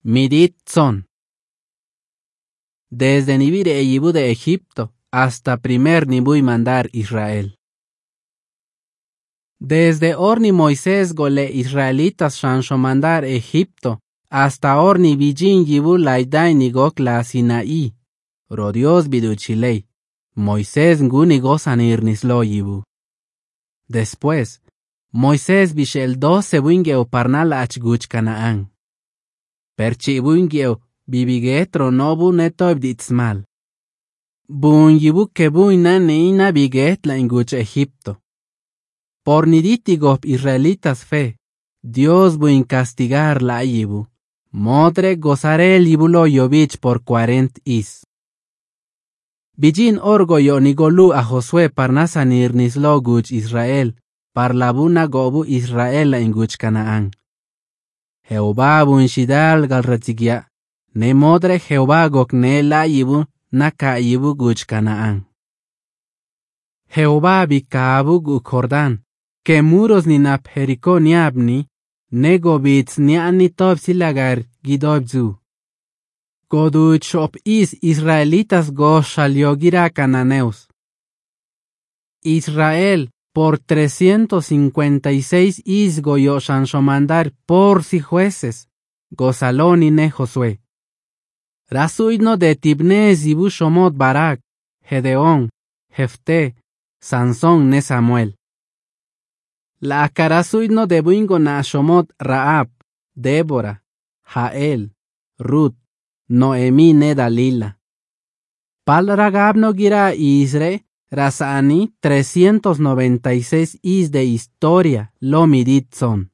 Midit son. Desde Nibire e Yibu de Egipto hasta primer Nibu y mandar Israel. Desde Orni Moisés gole israelitas shansho mandar Egipto hasta Orni Bijin Yibu laidai nigok la Sinaí. Rodios biduchilei. Moisés nguni gozanir nislo Yibu. Después, Moisés bishel 12 buingeo parnal achguch Canaán. Perchi buingeo bibigetro nobu netoib ditzmal. Bun Yibu que buina neina biget la inguch Egipto. Por niditigob israelitas fe, Dios buin castigar la Yibu. Modre gozaré el Yibulo yovich por 40 is. Bijin orgoyo nigolu a Josué parnasanir nislo guch Israel, parlabuna gobu Israel la inguch Canaán. Jehová bun shidal galratzigya, ne modre Jehová gok ne la Yibu naka Yibu guch Canaán. Jehová bikabu gu Jordán, que muros ni nap Jericó ni abni, nego bits ni ani tob silagar gidobzu. Goduch shop is israelitas go shaliogira cananeos. Israel por 356 is goyo shansomandar por si jueces, gozaloni ne Josué. Rasuino de Tibne Zibu Shomot Barak, Gedeón, Jefté, Sansón ne Samuel. La carasuino de buingo na Shomot Raab, Débora, Jael, Ruth, Noemí ne Dalila. Pal Ragab no gira Isre, Rasani 396 is de historia, lo midit son.